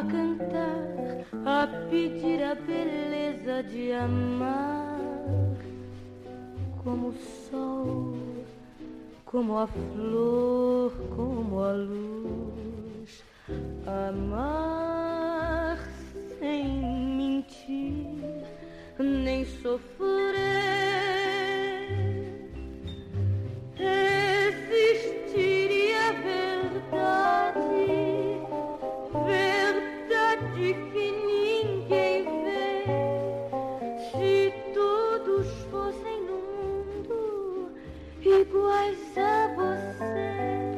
a cantar, a pedir a beleza de amar, como o sol, como a flor, como a luz, amar sem mentir, nem sofrer. Existir e a verdade, verdade que ninguém vê. Se todos fossem no mundo iguais a você.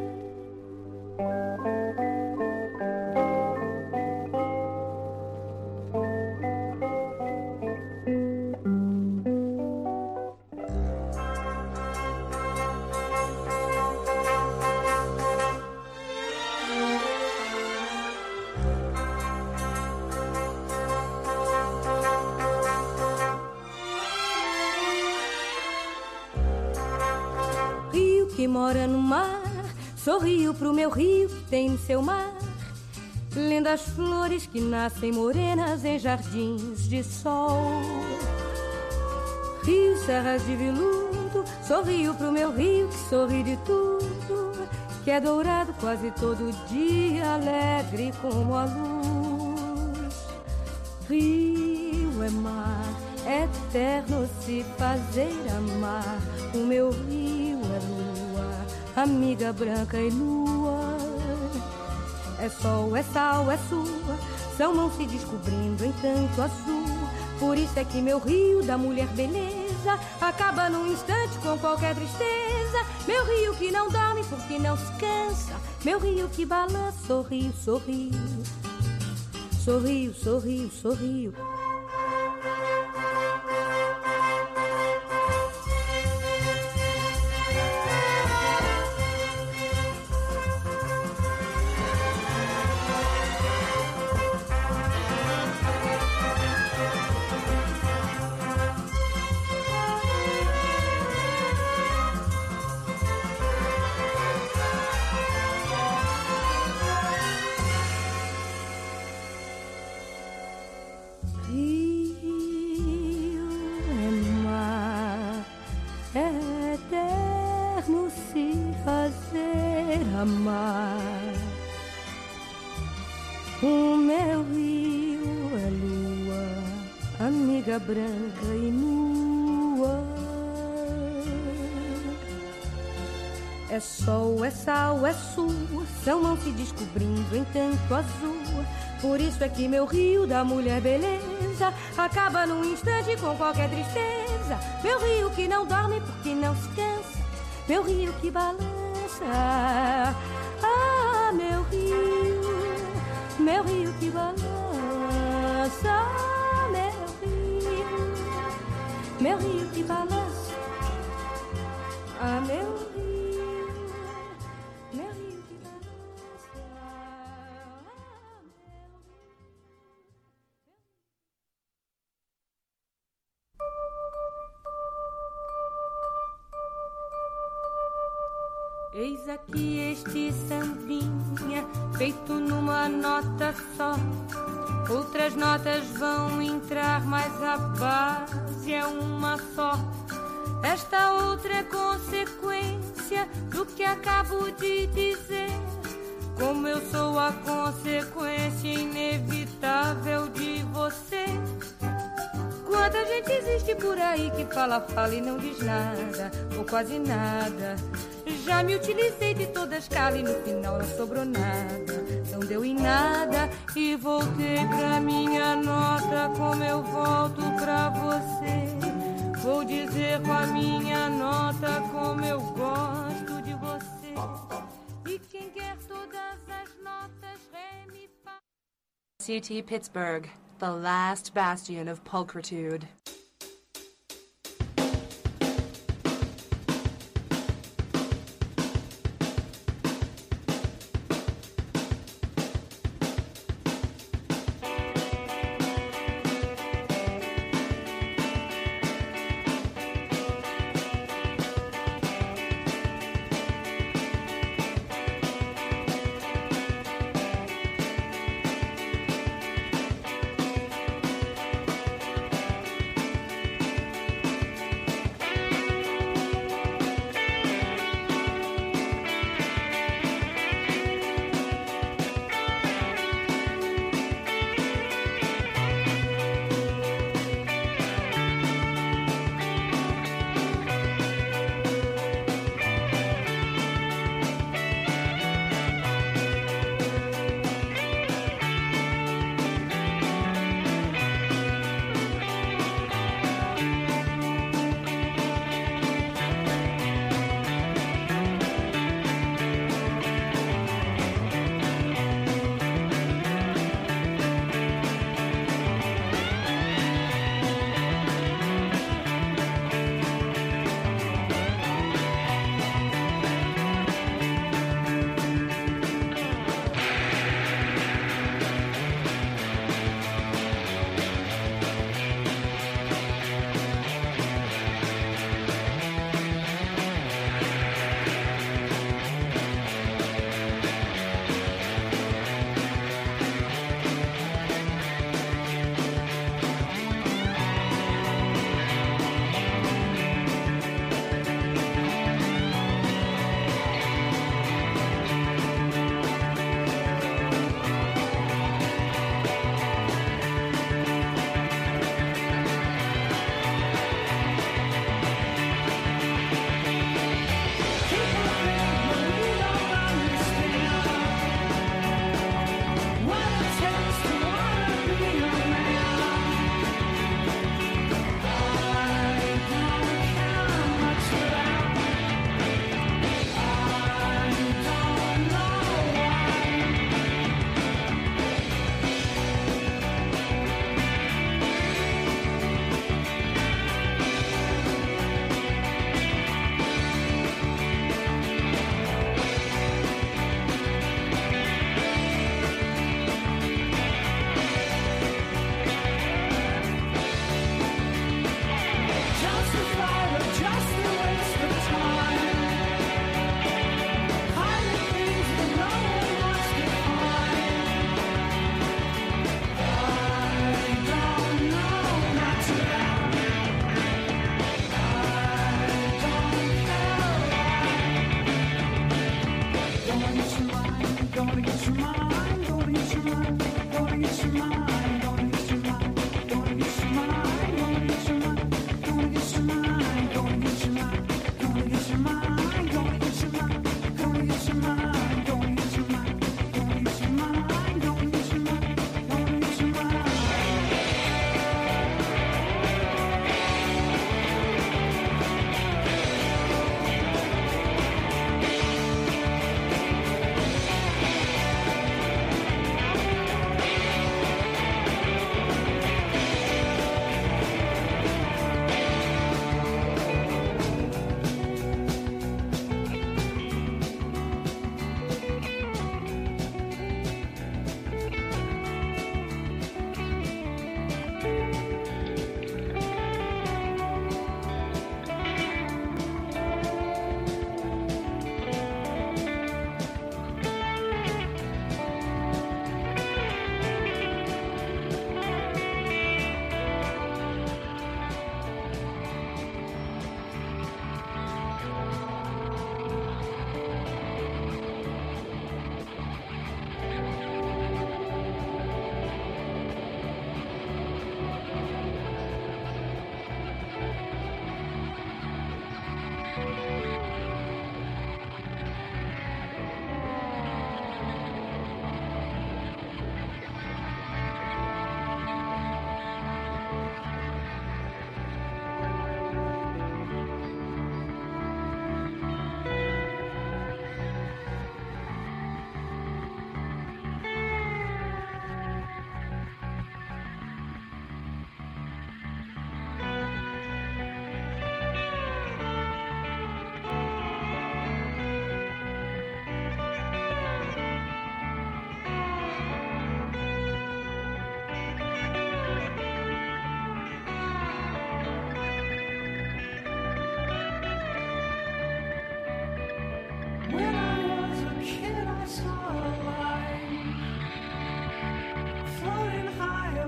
Que mora no mar, sorrio pro meu rio que tem no seu mar lindas flores que nascem morenas em jardins de sol. Rio, serras de veludo, sorrio pro meu rio que sorri de tudo, que é dourado quase todo dia, alegre como a luz. Rio é mar, é eterno se fazer amar, o meu rio é lua, amiga branca e nua. É sol, é sal, é sua, são mãos se descobrindo em tanto azul. Por isso é que meu rio da mulher beleza acaba num instante com qualquer tristeza. Meu rio que não dorme porque não se cansa, meu rio que balança, sorrio, sorrio, sorrio, sorrio, sorrio. Amar. O meu rio é lua, amiga branca e nua. É sol, é sal, é sua, são mãos se descobrindo em tanto azul. Por isso é que meu rio da mulher beleza acaba num instante com qualquer tristeza. Meu rio que não dorme porque não se cansa, meu rio que balança. Ah, meu rio que balança. Meu rio que balança. Ah, meu rio que balança. Eis aqui este sambinha, feito numa nota só. Outras notas vão entrar, mas a base é uma só. Esta outra é consequência do que acabo de dizer. Como eu sou a consequência inevitável de você. Quanta gente existe por aí que fala e não diz nada, ou quase nada. Já me utilizei de toda a escala e no final não sobrou nada. Não deu em nada e voltei pra minha nota. Como eu volto pra você, vou dizer com a minha nota como eu gosto de você. E quem quer todas as notas, ré, mi, fá. CT Pittsburgh, the last bastion of pulchritude.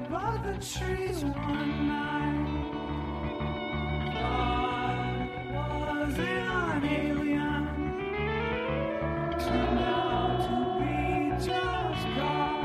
above the trees one night. Thought was an alien, turned out to be just God.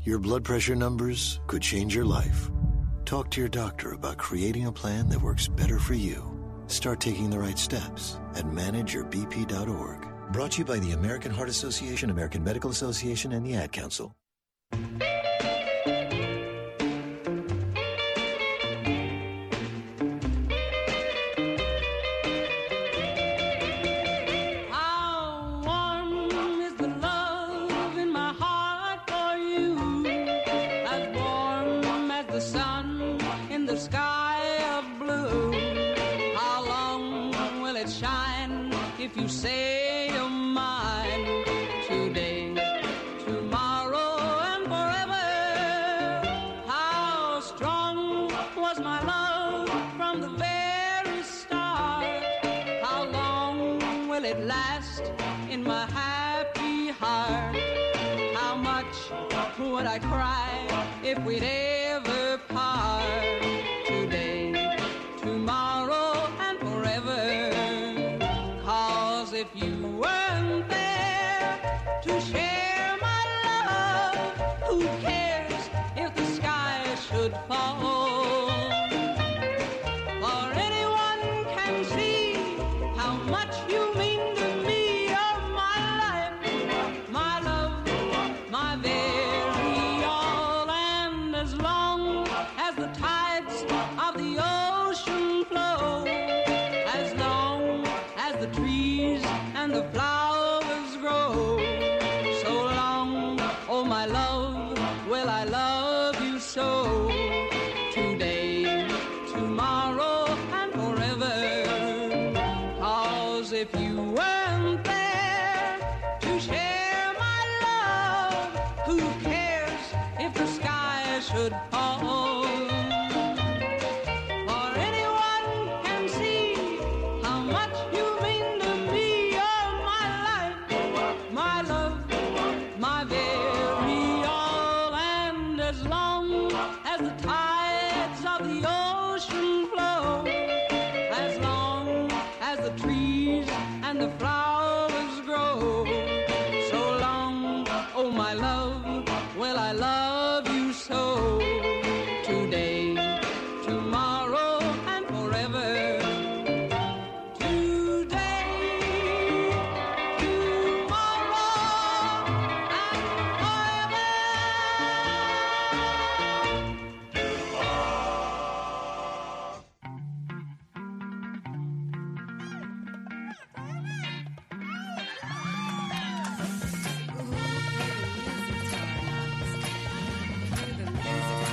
Your blood pressure numbers could change your life. Talk to your doctor about creating a plan that works better for you. Start taking the right steps at manageyourbp.org. Brought to you by the American Heart Association, American Medical Association, and the Ad Council. How warm is the love in my heart for you? As warm as the sun in the sky of blue. How long will it shine if you say you're mine? Today, tomorrow, and forever. How strong was my love from the very start? How long will it last in my happy heart? How much would I cry if we'd ever part? Today, tomorrow, and forever. 'Cause if you weren't there to share my love, who cares if the sky should fall? For anyone can see how much you mean to me. You're my life, my love, my very all. And as long as the tides of the ocean flow, as long as the trees and the flowers grow, so long, oh my love, will I love you so. Today, tomorrow, and forever. 'Cause if you weren't there to share my love, who cares if the sky should fall? For anyone can see how much you mean to me. You're my life, my love, my very all. And as long as the tides of the ocean flow, as long as the trees and the flowers grow, so long, oh my love, will I love you so. Today, tomorrow, and forever. Today, tomorrow, and forever. The music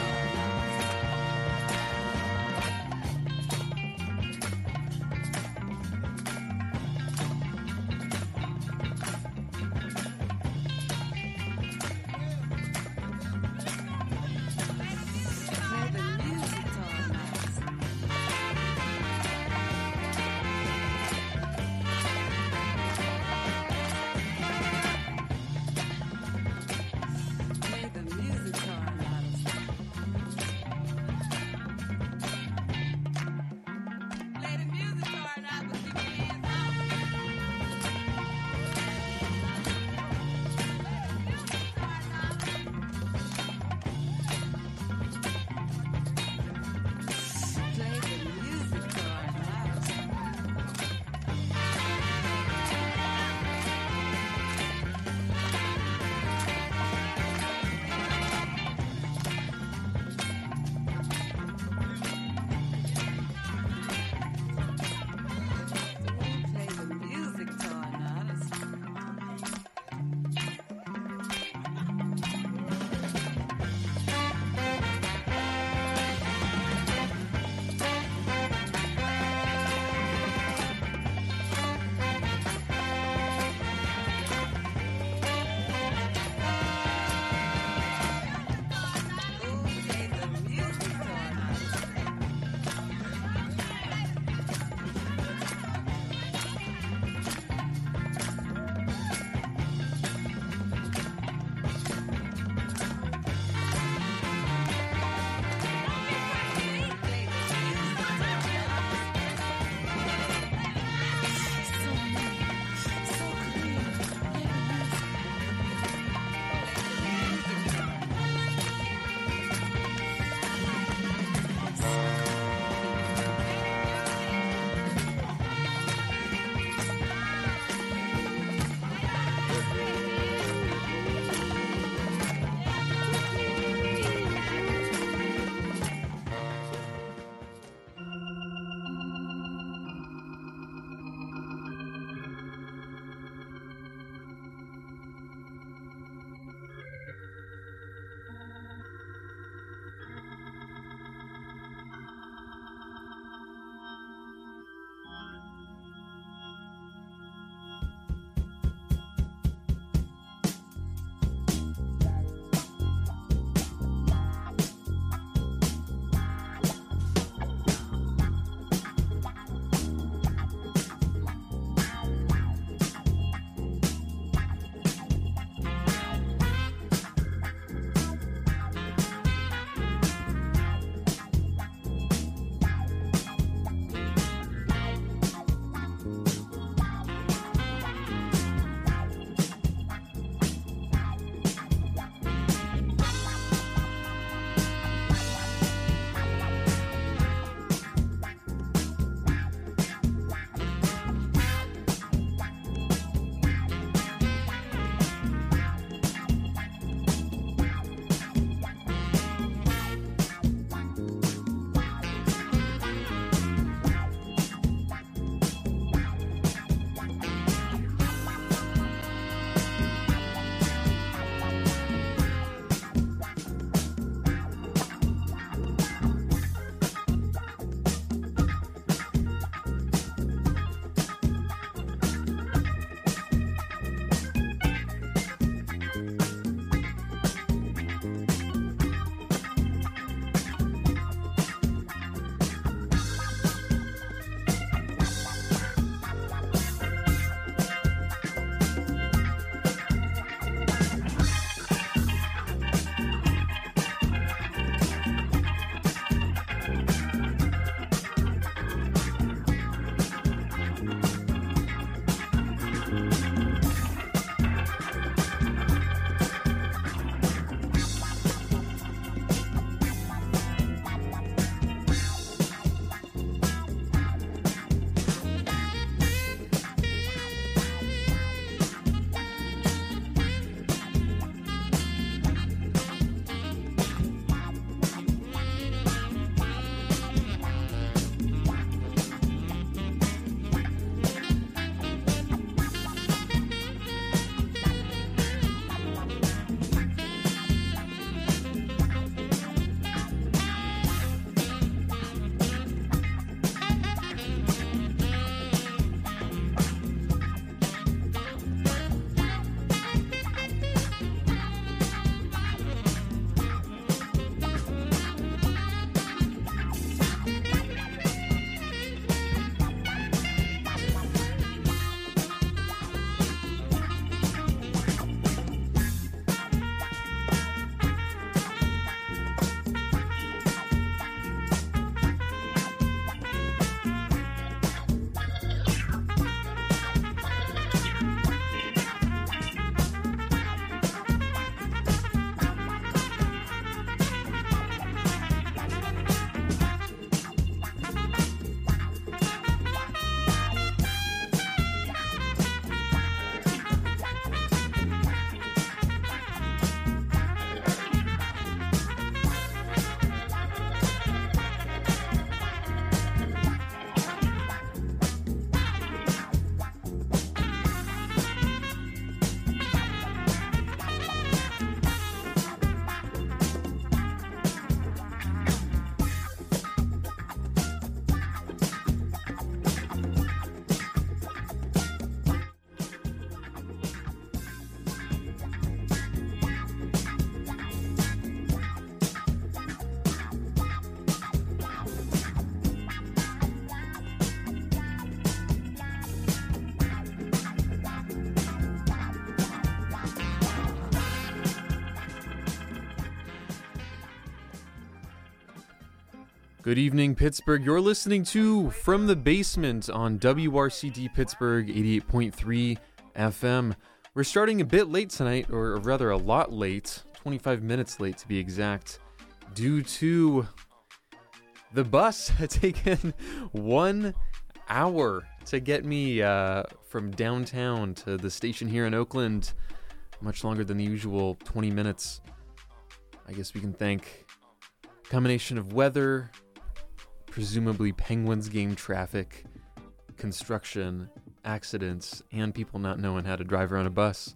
Good evening, Pittsburgh. You're listening to From the Basement on WRCD Pittsburgh 88.3 FM. We're starting a bit late tonight, or rather a lot late, 25 minutes late to be exact, due to the bus had taken 1 hour to get me from downtown to the station here in Oakland. Much longer than the usual 20 minutes. I guess we can thank a combination of weather, presumably Penguins game traffic, construction, accidents, and people not knowing how to drive around a bus.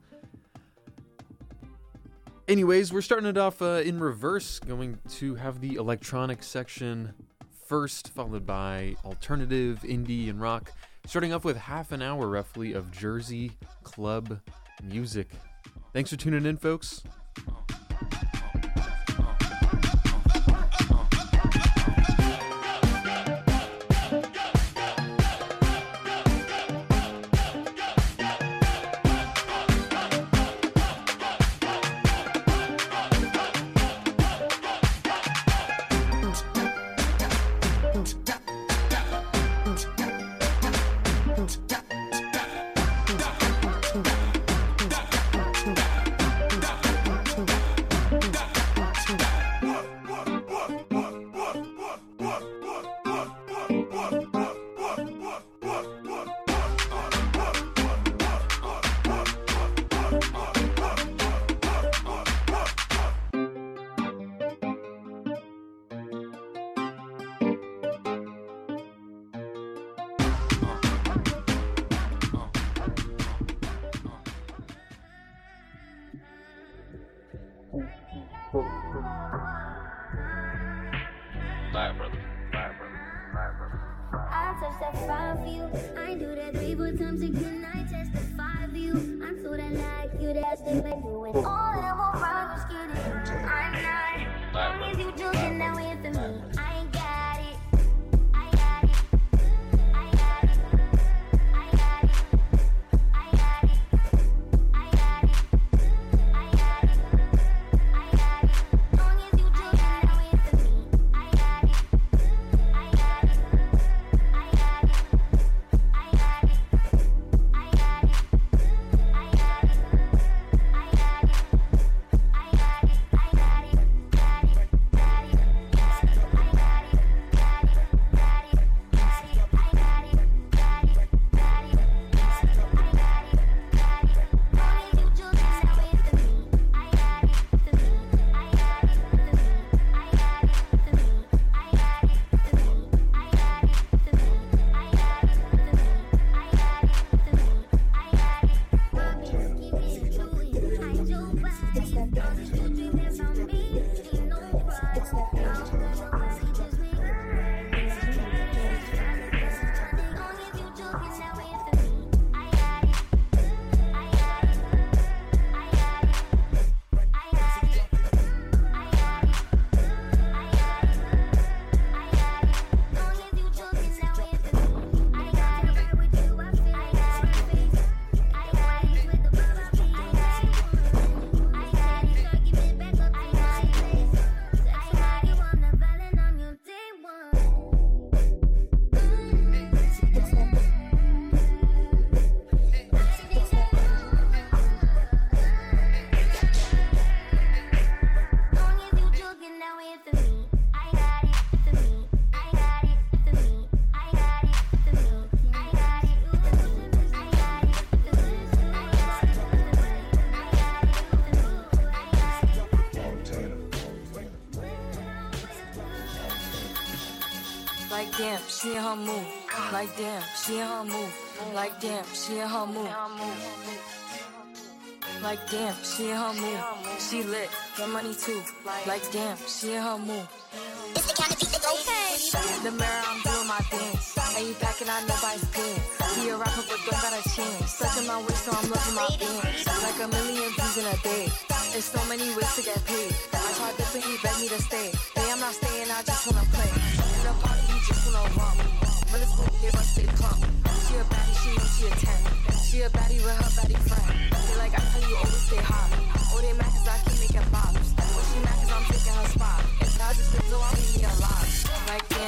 Anyways, we're starting it off in reverse, going to have the electronic section first, followed by alternative, indie, and rock, starting off with half an hour roughly of Jersey club music. Thanks for tuning in, folks. Like damn, she in her move. Like damn, she in her move. Like damn, she in her move. Like damn, she in her move. She lit, get money too. Like damn, she in her move. It's the kind of beat that goes. The mirror, I'm doing my dance. And you back and I know by his pants. He a rapper but don't got a chance. Sucking my waist so I'm loving my bands. Like a million views in a day. There's so many ways to get paid. I tried different, he begged me to stay. Hey, I'm not staying, I just wanna play. In the party, he just wanna romp. When it's cool, they must stay plump. She a baddie, she knows she a 10. She a baddie with her baddie friend. They like I tell you, always stay hot. Oh, they mad cause I keep making bops. Oh, she mad cause I'm taking her spot. If I just been so I'll leave me alive. Like damn.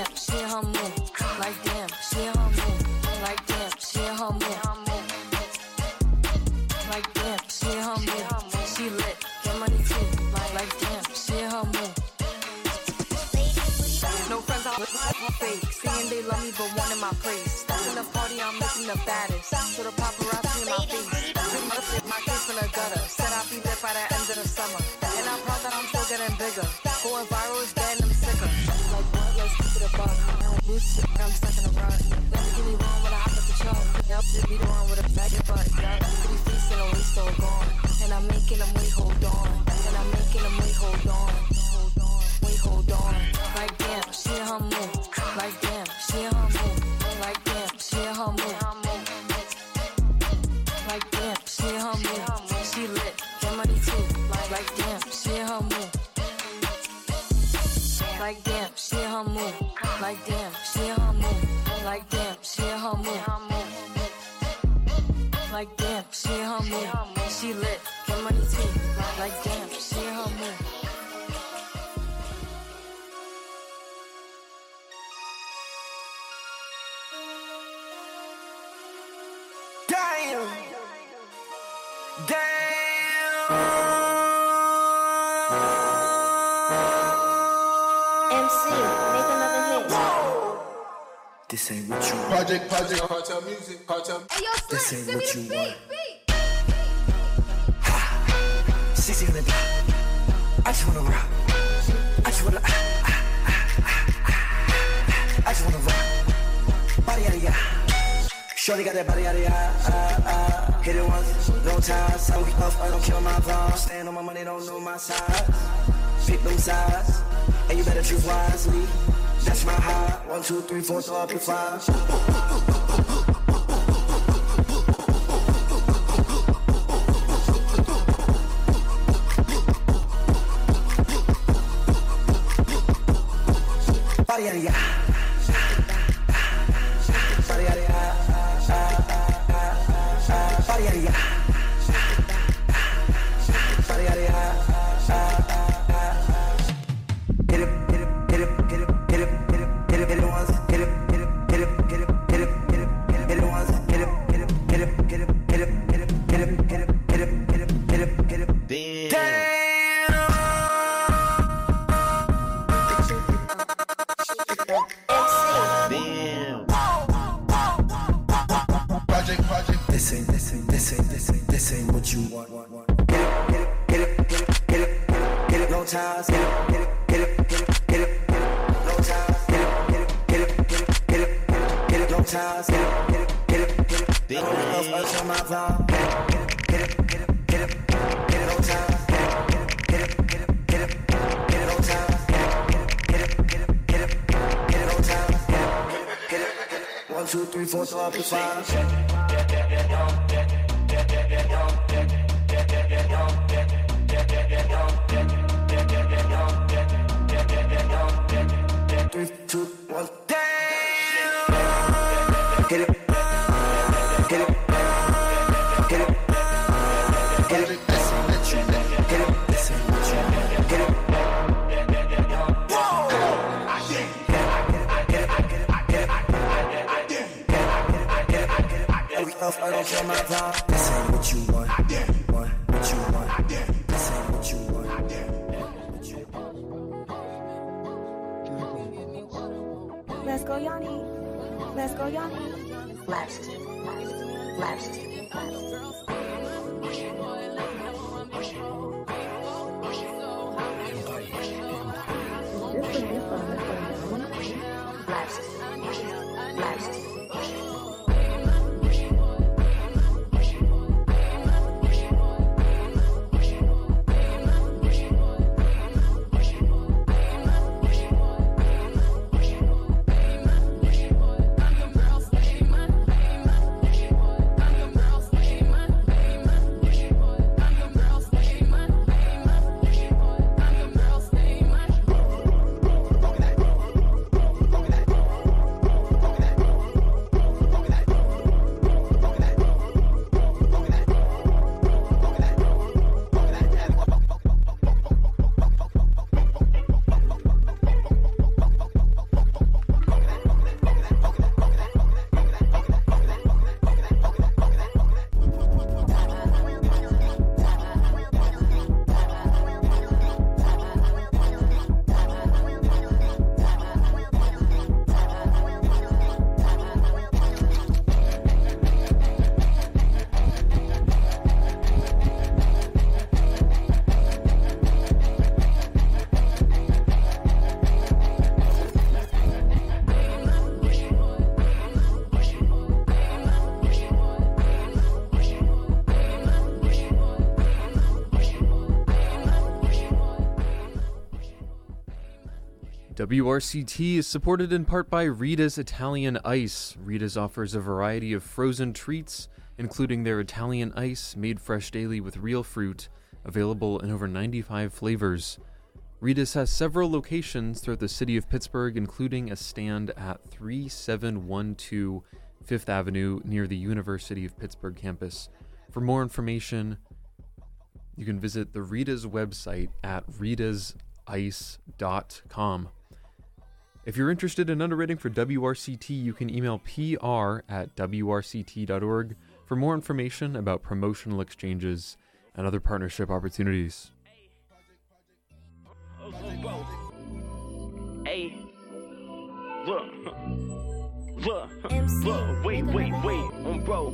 fake. Saying they love me but wanting my praise. In the party, I'm looking the baddest. So the paparazzi in my face. Pretty much hit my case from the gutter. Said I'll be there by the end of the summer. And I'm proud that I'm still getting bigger. Going viral is getting them sicker. Like what? Let's keep it a buck. I'm stuck in a rut. Don't get me wrong when I hop at the truck. Yup, be the one with a bag of butt. Yup, pretty face and a waist all gone. And I'm making them wait, hold on. And I'm making them wait, hold on. Wait, hold on. Like damn, she in her mood. Like damn, she in her mood. Like damn, she in her mood. Like damn, she in her mood. She lit, get money too. Like damn, she in her mood. Like damn, she in her mood. Like damn, she in her mood. Like damn, she in her mood. Like damn, she in her mood. She lit, get money too. Like damn, she in her mood. Damn. MC, make another hit. This ain't what you want. Project, cartel music, cartel. Hey, yo, Slim, This ain't send me what the you beat, want. beat. 60 on the block. I just wanna rock. I just wanna. I just wanna rock. Body out of ya. Shorty got that body out of ya. Hit it once, no time. So we off, I don't kill my vibe. Stand on my money, don't know my size. Pick them sides, and you better choose wisely. That's my high. 1, 2, 3, 4, throw up your 5. Body out of ya. Body out of ya. Body out of ya. Body out of ya. Hit it, hit it, hit it, hit it, hit it, hit it, hit it, hit it once. Hit it, hit it, hit it, hit it, hit it, hit it, hit it once. Hit it, hit it, hit it, hit it, hit it, hit it, hit it, hit it, hit it, hit it, hit it, hit it. This ain't what you want. Hit it, no ties. Hit it, no ties. Hit it, no ties. Hit it, on my vibe. Hit it, no ties. Hit it, no ties. Hit it, no ties. Hit it, 1, 2, 3, 4, throw up your 5. 3, 2, 1, damn! Hit it, hit it, hit it, hit it, hit it. This ain't what you want. Hit it, this ain't what you want. Hit it. Whoa! I don't feel my vibe. This ain't what you want. What you want. This ain't what you want. Let's go, Yanni. Let's go, Yanni. Last. WRCT is supported in part by Rita's Italian Ice. Rita's offers a variety of frozen treats, including their Italian Ice, made fresh daily with real fruit, available in over 95 flavors. Rita's has several locations throughout the city of Pittsburgh, including a stand at 3712 5th Avenue near the University of Pittsburgh campus. For more information, you can visit the Rita's website at ritazice.com. If you're interested in underwriting for WRCT, you can email pr@wrct.org for more information about promotional exchanges and other partnership opportunities. Hey, look, wait, bro.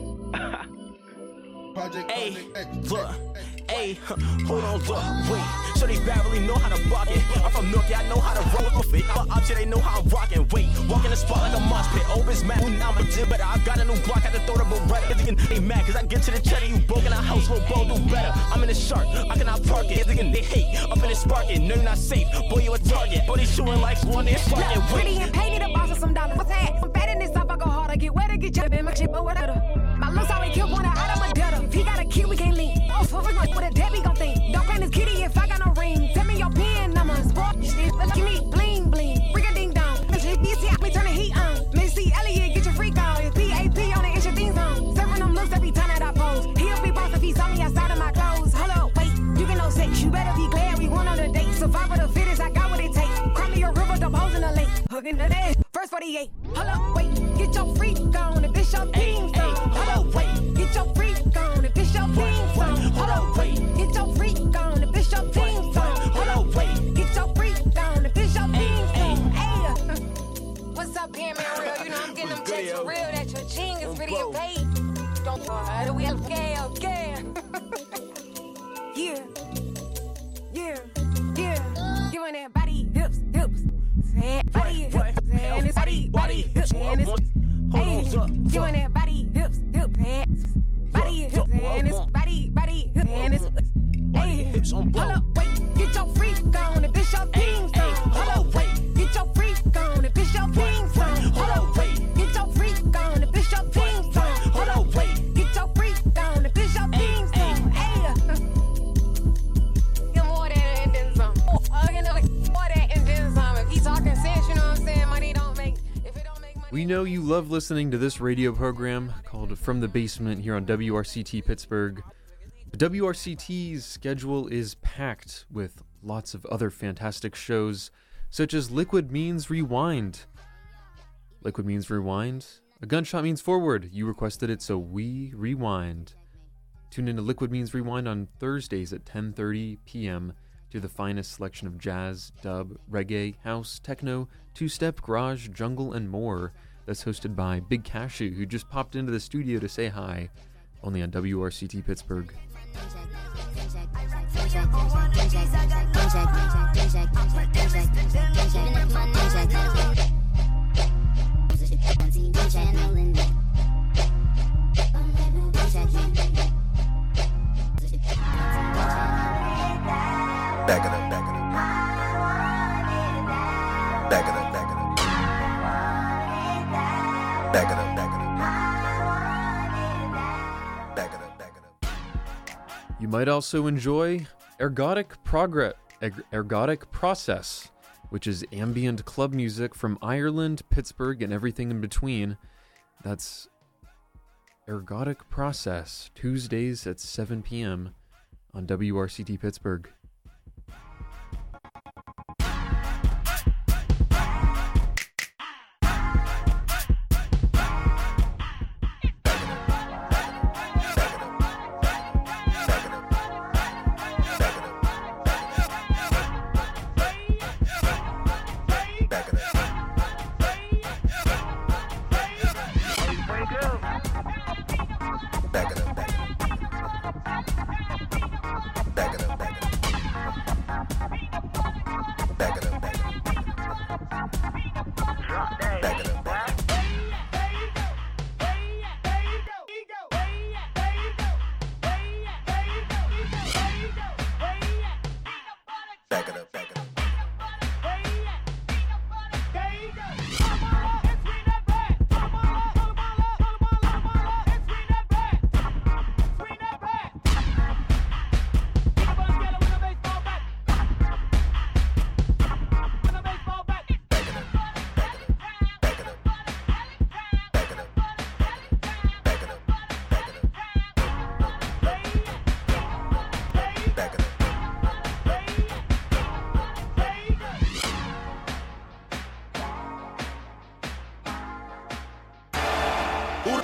Hey, look, hey, hold on, look, wait. So they barely know how to rock it. I'm from Milky, I know how to roll with it. But up to they know how I'm rocking. Wait, walk in the spot like a mosh pit. Obis mad, now I'm a jib, but I got a new block, had to throw the Beretta. They mad, cause I get to the cheddar, you broke in a house, will bro do better. I'm in the shark, I cannot park it. They hate, up in the sparking, no, you're not safe. Boy, you a target, boy, they shooting like one, they're sparking. Pretty and painted the boss of some dollars. What's that? I'm fat in this stuff, I go hard, I get wet, I get chip in my shit, but whatever. My looks always kill one out of my debtor. If he got a kid, we can't lean. Oh, so with a Debbie gon' think. Don't claim this kitty if I got no ring. Tell me your pin number. Sport shit, give me bling bling. Ring a ding dong. BC, me turn the heat on. Missy Elliott, get your freak on. It's PAP on the it's your theme song. Serving them looks every time that I pose. He'll be boss if he saw me outside of my clothes. Hold up, wait, you get no sex. You better be glad we went on a date. Survivor the fittest, I got what it takes. Cry me a river, the holes in the lake. Hooking the day. First 48. Hold up, wait, get your freak on. If it's your theme song. Hold up, wait, get your freak on. If it's your theme song. Hold up, wait, get your freak on. If it's your theme song. Hold up, wait, get your freak on. If it's your theme song. Hey, what's up, man, real? You know I'm getting them checks for real. That your genius video paid. Don't how do we okay? Yeah. Giving that body hips. Body hips, and it's body hips, and it's hey, giving that body hips, body hips, and it's body hips, and it's hey, hold up, wait, get your freak on if it's your theme song. Hold up, wait, get your freak on if it's your theme song. Hold up, wait, get your freak on if it's your theme song. Hold up, wait, get your freak on if it's your theme song. Hey, get more than and then some. More than and then some. If he talking sense, you know what I'm saying? Money don't make. If it don't make money. We know you love listening to this radio program called From the Basement here on WRCT Pittsburgh. The WRCT's schedule is packed with lots of other fantastic shows, such as Liquid Means Rewind. Liquid Means Rewind? A gunshot means forward. You requested it, so we rewind. Tune into Liquid Means Rewind on Thursdays at 10:30 p.m. to the finest selection of jazz, dub, reggae, house, techno, two-step, garage, jungle, and more. That's hosted by Big Cashew, who just popped into the studio to say hi, only on WRCT Pittsburgh. Back it up. You might also enjoy Ergodic Process, which is ambient club music from Ireland, Pittsburgh, and everything in between. That's Ergodic Process, Tuesdays at 7 p.m. on WRCT Pittsburgh.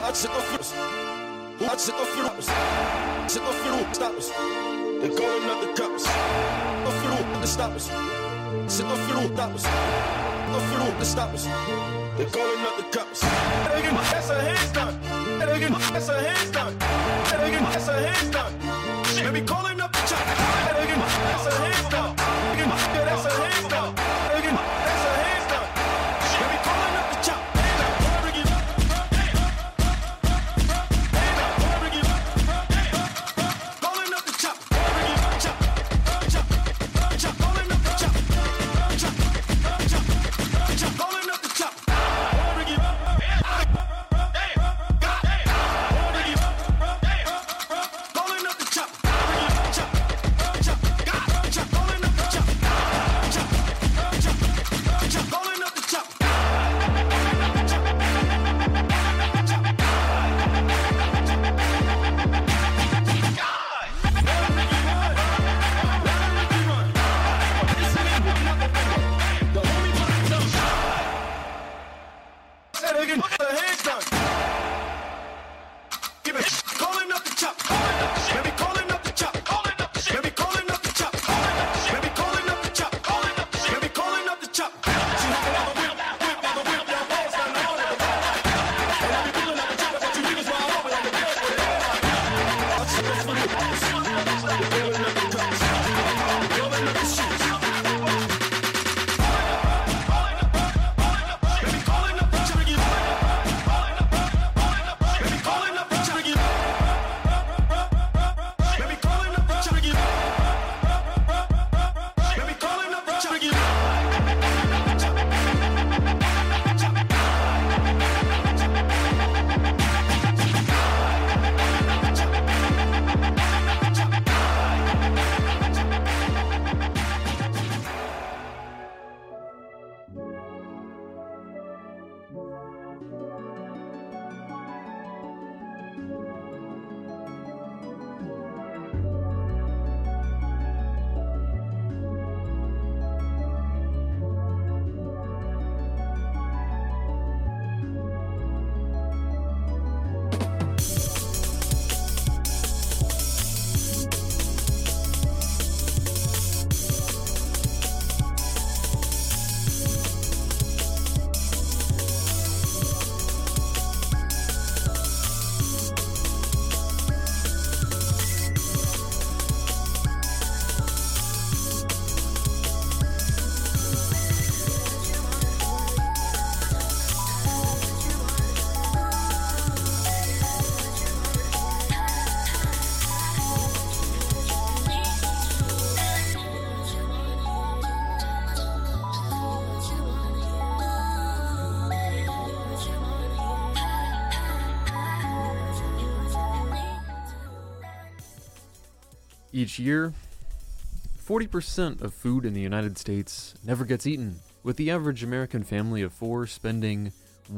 sit the fiddles? Who I sit the fiddles? Sit the fiddle, stop us. They calling up the cops. The fiddle, the stoppers. Sit the fiddle, stop us. The fiddle, the stoppers. They calling up the cops. That's a handstand. That's a handstand. That's a handstand. Maybe calling up the chop. That's a handstand. That's a handstand. That's a handstand. Maybe calling up the chop. Each year, 40% of food in the United States never gets eaten, with the average American family of 4 spending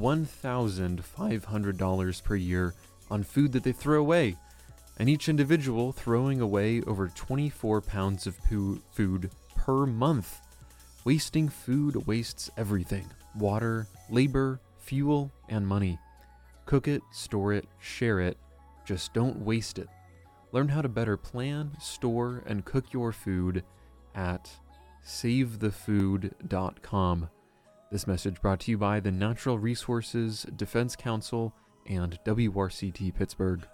$1,500 per year on food that they throw away, and each individual throwing away over 24 pounds of food per month. Wasting food wastes everything: water, labor, fuel, and money. Cook it, store it, share it, just don't waste it. Learn how to better plan, store, and cook your food at SaveTheFood.com. This message brought to you by the Natural Resources Defense Council and WRCT Pittsburgh.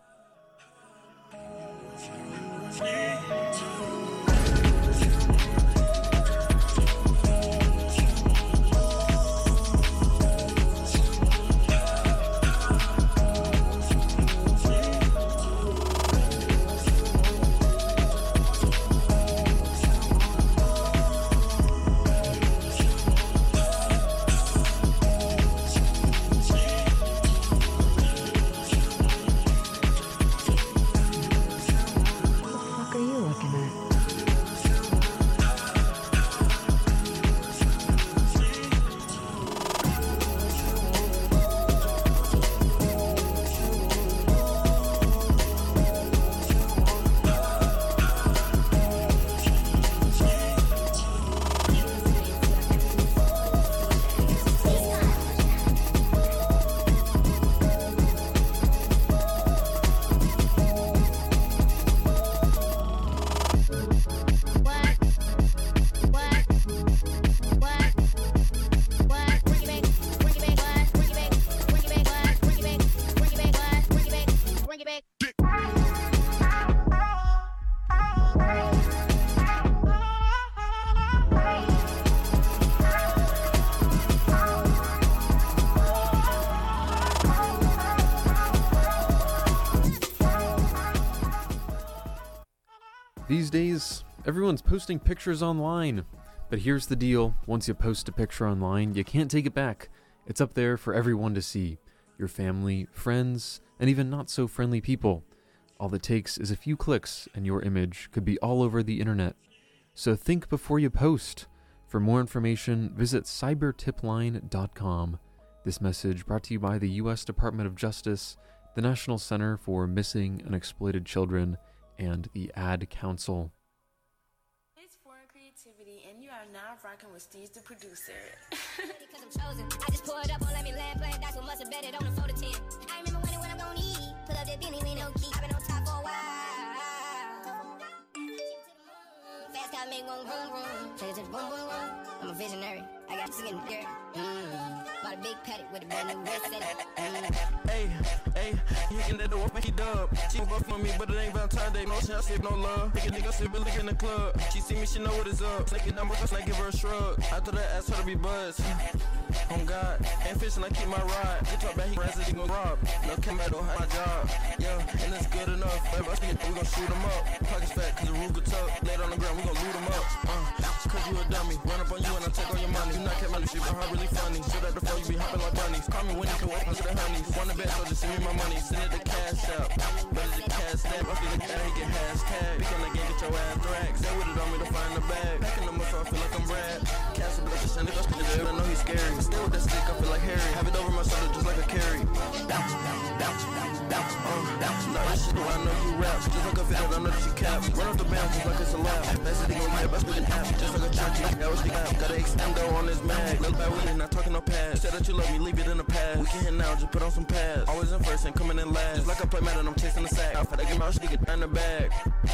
These days, everyone's posting pictures online. But here's the deal. Once you post a picture online, you can't take it back. It's up there for everyone to see. Your family, friends, and even not so friendly people. All it takes is a few clicks and your image could be all over the internet. So think before you post. For more information, visit cybertipline.com. This message brought to you by the U.S. Department of Justice, the National Center for Missing and Exploited Children, and the Ad Council. It's Foreign Creativity, and you are now rocking with Steve, the producer. Because I'm chosen. I just pulled up on let me land, playing dice, who must have bet it on the 4 to 10. I remember when I'm gonna eat. Pull up that Benny, we no key. I've been on top for a while. Fast car make one vroom vroom. Take it to the boom boom boom. I'm a visionary. I got this in the dirt. Bought a big paddock with a brand new red set. Hey, you can let the wolf make it dub. She buff for me, but it ain't Valentine's Day. No chance, save no love. Take a nigga, sit really in the club. She see me, she know what is up. Take it number, cause I give her a shrug. After that, ask her to be buzzed. Oh God, ain't fishing, I keep my ride. Get your back, he runs it, he gon' rob. No camera, don't have my job. Yeah, and it's good enough. Baby, I see it, we gon' shoot him up. Pockets fat, cause the Ruger tuck. Laid on the ground, we gon' loot him up. Cause you a dummy. Run up on you and I take all your money. You not kept money, shit, but her really funny. Shit at the phone, you be hopping like bunnies. Call me when you can walk into the honeys. Want the best, so just send me my money. Send it to cash out. But it's a cash stamp. I feel the cat, he get hashtag. We can again get your ass dragged. Stay with it on me to find the bag. Packing the muscle, I feel like I'm Brad. Cash a blessing, send it, I spit it. I know he's scary. Stay with that stick, I feel like Harry. Have it over my shoulder just like a carry. Bounce, bounce, bounce, Nah, this shit, I know you rap. Just like a fit, I know that you cap. Run off the bounce just like it's a lap. That's it, he gon' get best with an app. Just like a church, that was the app. Got an extendo on his mag. Look back with it, not talking no pads. Said that you love me, leave it in the past. We can hit now, just put on some pads. Always in first and coming in last. Just like I play Madden, I'm chasing the sack. I get my shit, get in the bag.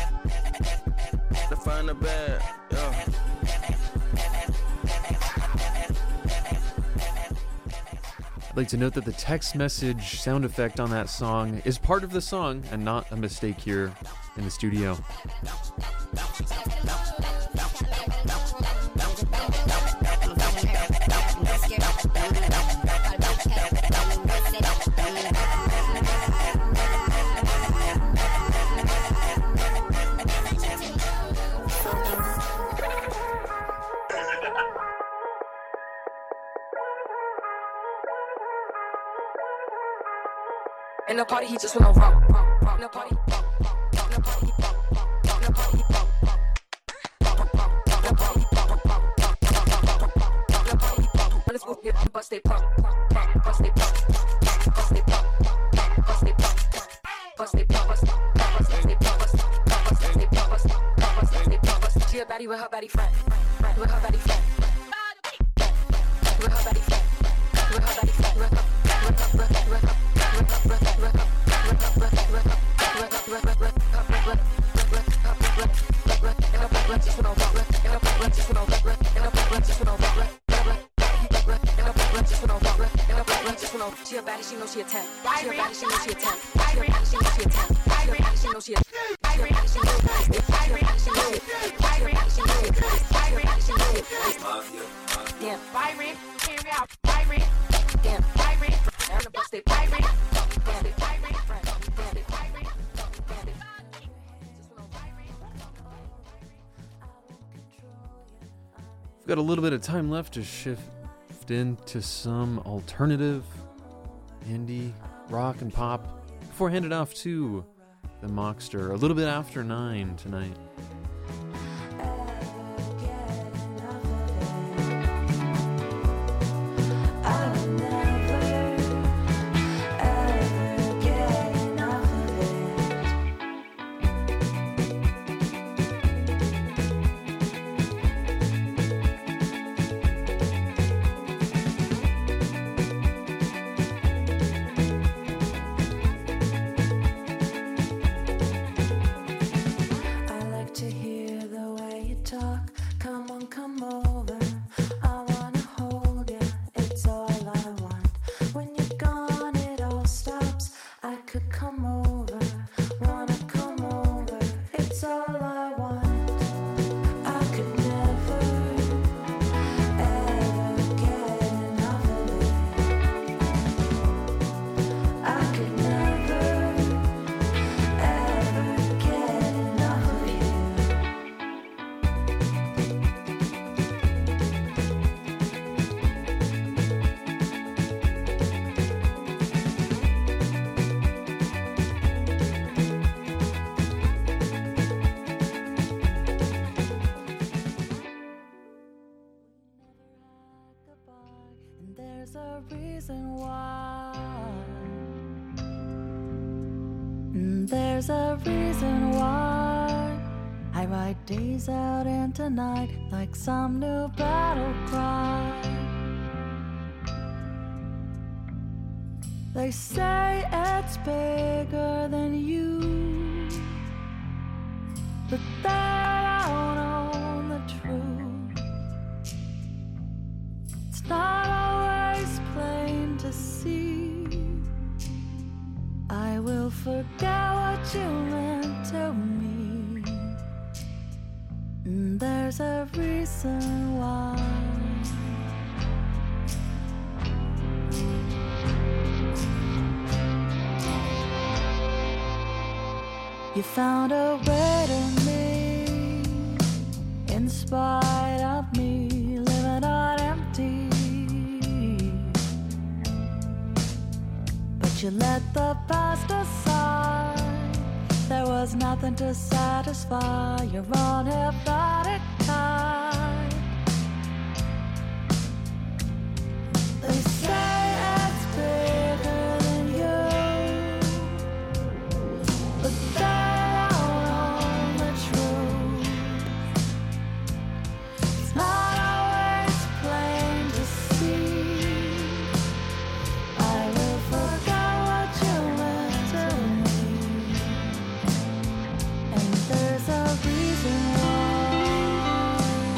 To find the bag, yeah. I'd like to note that the text message sound effect on that song is part of the song and not a mistake here in the studio. In the party, he just went on rock. In the party, let's go get bust they pump, bust they pump, bust they pump, bust they pump, bust they pump, bust they pump, bust they pump, bust they pump. She a baddie with her baddie friend, with her baddie friend, with her baddie friend, with her baddie friend, with her. She a baddie, she knows she a 10. She a baddie, she knows she a 10. She a baddie, she knows she a 10. She a baddie, she knows she a 10. She a baddie, she knows she a 10. She a baddie, she knows she a 10. She a baddie, she knows she a 10. She a baddie, she knows she a 10. Damn, Byron, hear me out, Byron. Damn, Byron, I'm the bust they Byron. Damn, Byron, damn, Byron. We've got a little bit of time left to shift into some alternative indie rock and pop before handing off to the Mockster a little bit after 9 tonight. There's a reason why. There's a reason why I write days out into night like some new battle cry. They say it's bigger than you, but they don't own the truth. It's not always plain to see. I will forget what you meant to me. There's a reason why. You found a way to me, in spite of me living on empty. But you let the past aside. There was nothing to satisfy your own hypnotic time. They say it's bigger than you, but they don't own the truth. It's not always plain to see. I will forget what you meant to me, and there's a reason why.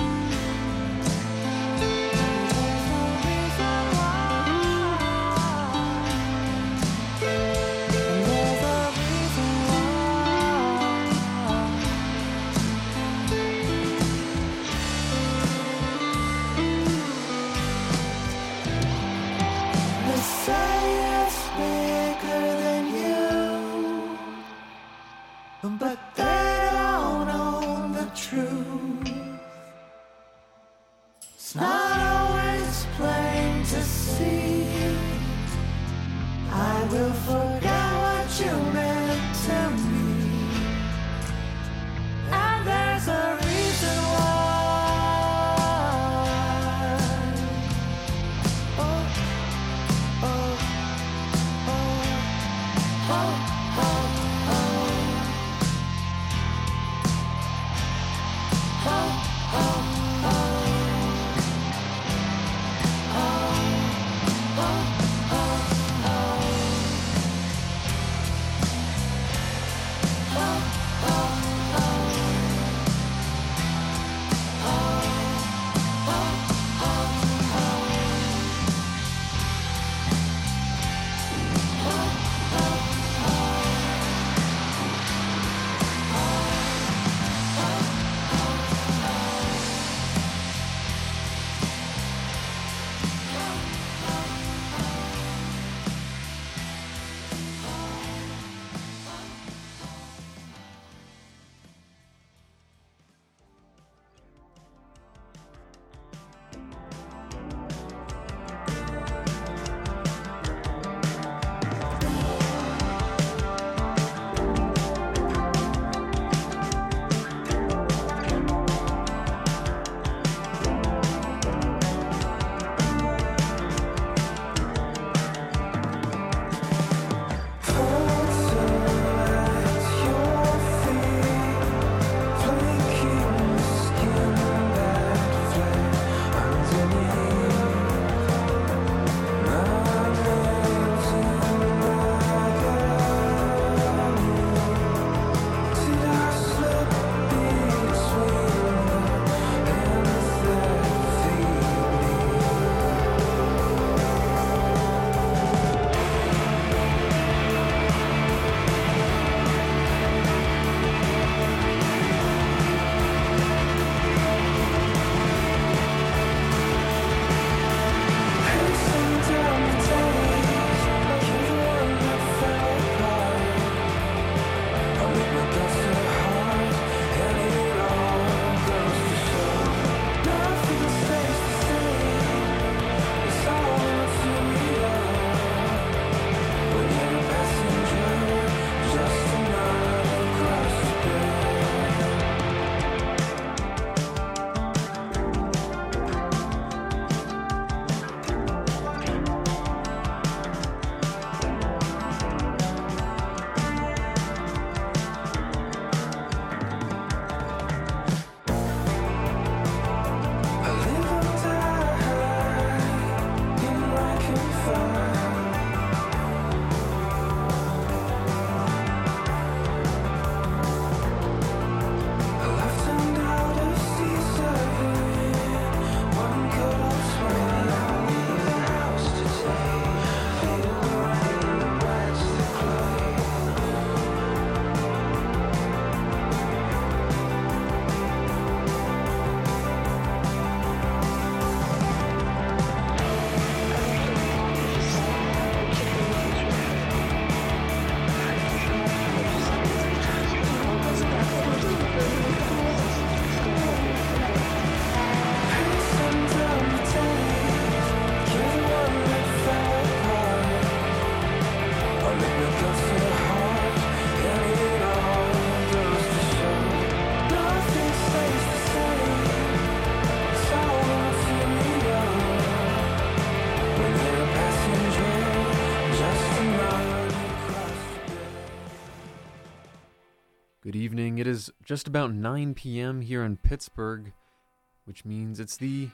evening. It is just about 9 p.m. here in Pittsburgh, which means it's the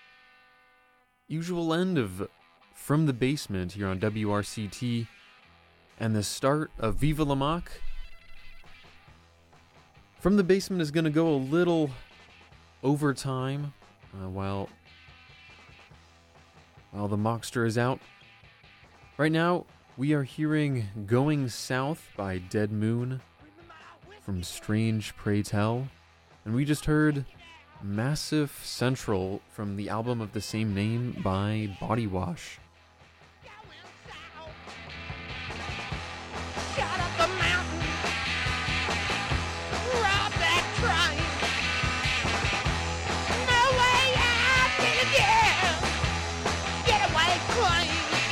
usual end of From the Basement here on WRCT and the start of Viva La Mock. From the Basement is going to go a little over time while the Mockster is out. Right now, we are hearing Going South by Dead Moon from Strange Pray Tell. And we just heard Massive Central from the album of the same name by Body Wash. Shut up the mountain, rob that train. No way out, get away clean.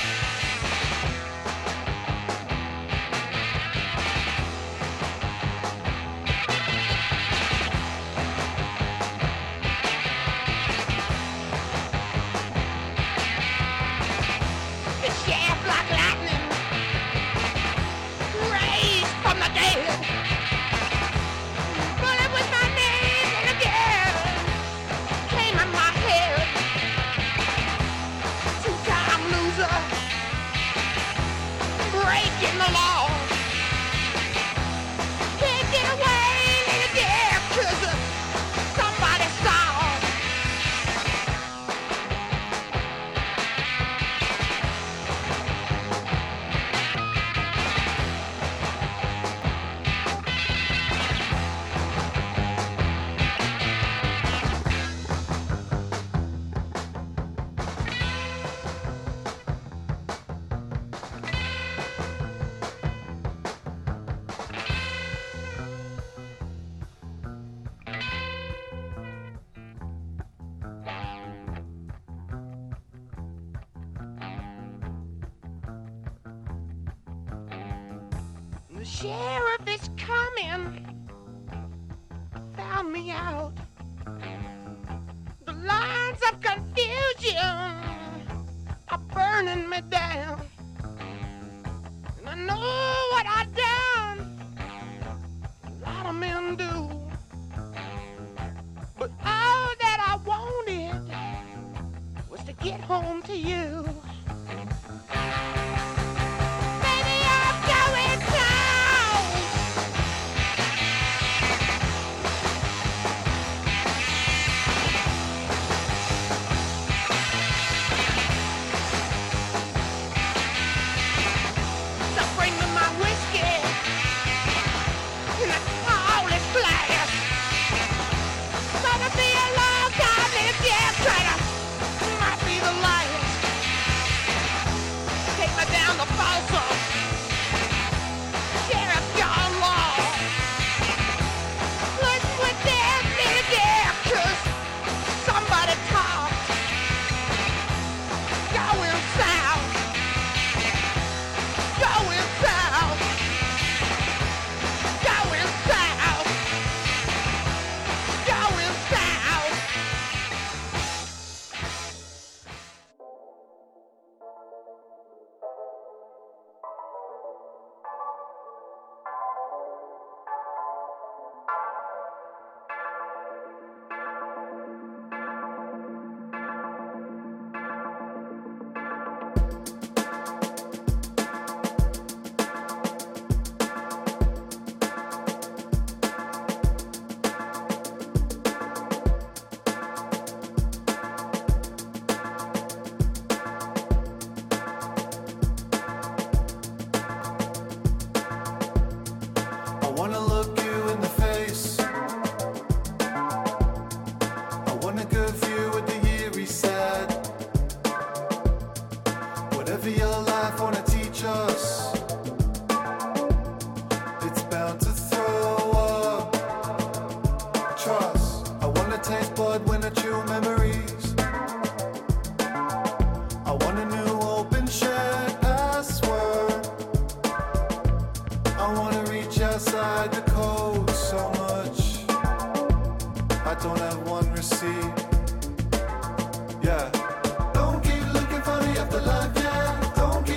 The sheriff is coming, found me out. The lines of confusion are burning me down. And I know what I've done, a lot of men do. But all that I wanted was to get home to you. Yeah. Don't keep looking for the afterlife, yeah. Don't keep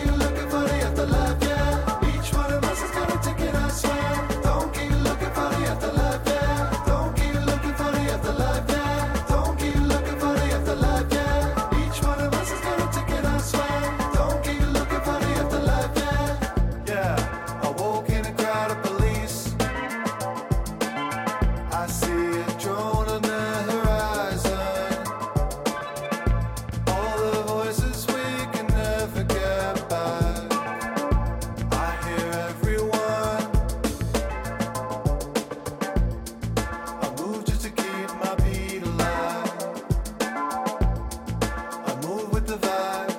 the vibe.